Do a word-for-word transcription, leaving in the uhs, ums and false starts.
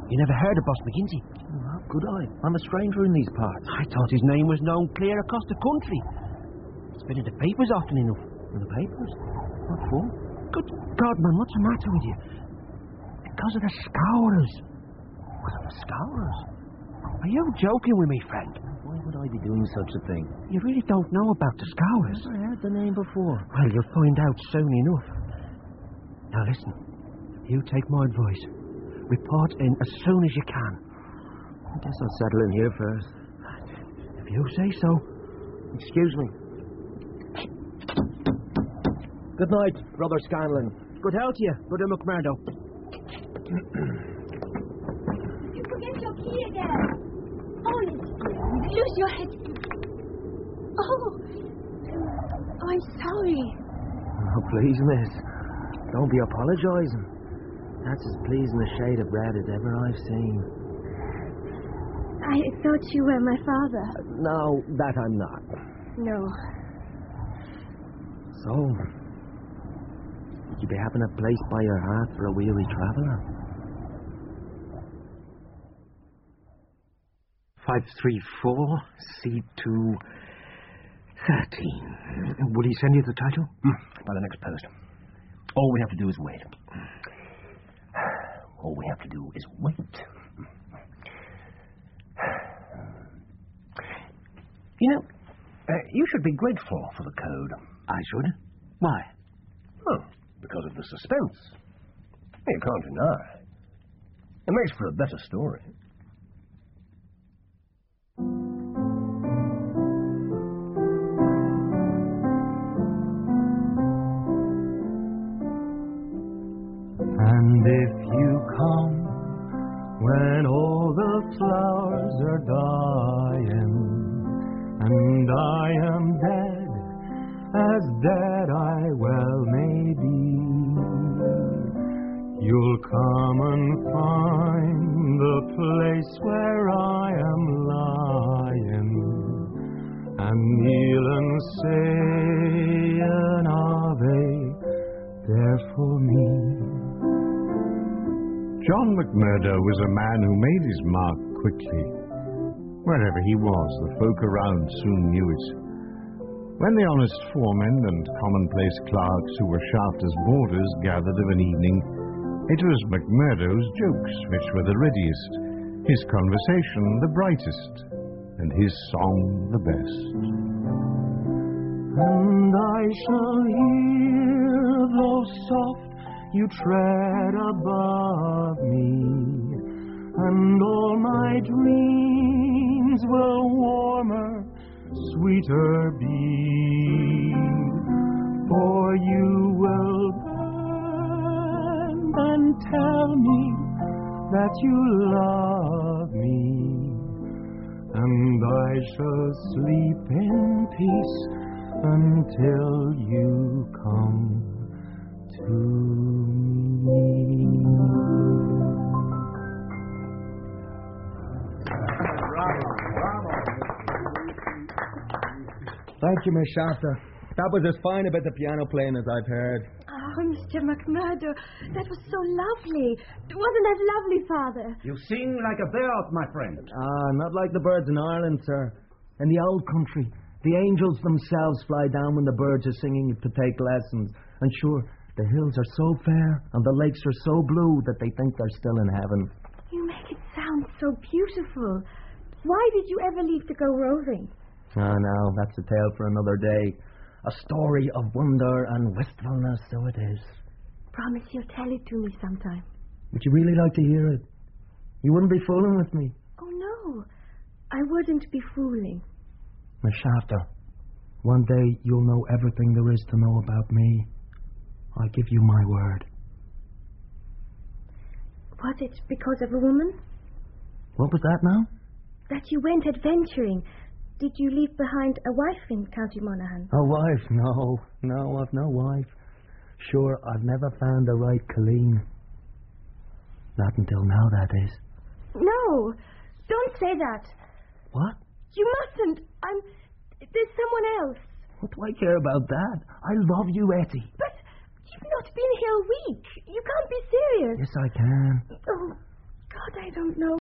You never heard of Boss McGinty? Oh, how could I? I'm a stranger in these parts. I thought his name was known clear across the country. It's been in the papers often enough. In the papers? What for? Good God, man, what's the matter with you? Because of the Scourers. What are the Scourers? Are you joking with me, friend? Why would I be doing such a thing? You really don't know about the Scourers? I heard the name before. Well, you'll find out soon enough. Now listen, you take my advice. Report in as soon as you can. I guess I'll settle in here first. If you say so. Excuse me. Good night, Brother Scanlon. Good health to you, Brother McMurdo. You forget your key again. Oh, you lose your head. Oh, oh, I'm sorry. Oh, please, miss. Don't be apologising. That's as pleasing a shade of red as ever I've seen. I thought you were my father. Uh, no, that I'm not. No. So, would you be having a place by your heart for a weary traveller? five three four C two thirteen. Will he send you the title? Mm, by the next post. All we have to do is wait. All we have to do is wait. You know, uh, you should be grateful for the code. I should. Why? Oh, because of the suspense. You can't deny. It makes for a better story. And if you come when all the flowers are dying, and I am dead, as dead I well may be, you'll come and find the place where I am lying, and kneel and say an Ave there for me. John McMurdo was a man who made his mark quickly. Wherever he was, the folk around soon knew it. When the honest foremen and commonplace clerks who were shaft as boarders gathered of an evening, it was McMurdo's jokes which were the readiest, his conversation the brightest, and his song the best. And I shall hear those soft you tread above me, and all my dreams will warmer, sweeter be, for you will bend and tell me that you love me, and I shall sleep in peace until you come to me. Thank you, Miss Shasta. That was as fine a bit of piano playing as I've heard. Oh, Mister McMurdo, that was so lovely. Wasn't that lovely, Father? You sing like a bird, my friend. Ah, not like the birds in Ireland, sir. In the old country, the angels themselves fly down when the birds are singing to take lessons. And sure, the hills are so fair and the lakes are so blue that they think they're still in heaven. You make it sound so beautiful. Why did you ever leave to go roving? Oh, no, that's a tale for another day. A story of wonder and wistfulness, so it is. Promise you'll tell it to me sometime. Would you really like to hear it? You wouldn't be fooling with me. Oh, no. I wouldn't be fooling. Miss Shafter, one day you'll know everything there is to know about me. I give you my word. Was it because of a woman? What was that now? That you went adventuring. Did you leave behind a wife in County Monaghan? A wife? No, no, I've no wife. Sure, I've never found the right Colleen. Not until now, that is. No, don't say that. What? You mustn't. I'm... There's someone else. What do I care about that? I love you, Etty. But you've not been here a week. You can't be serious. Yes, I can. Oh, God But I don't know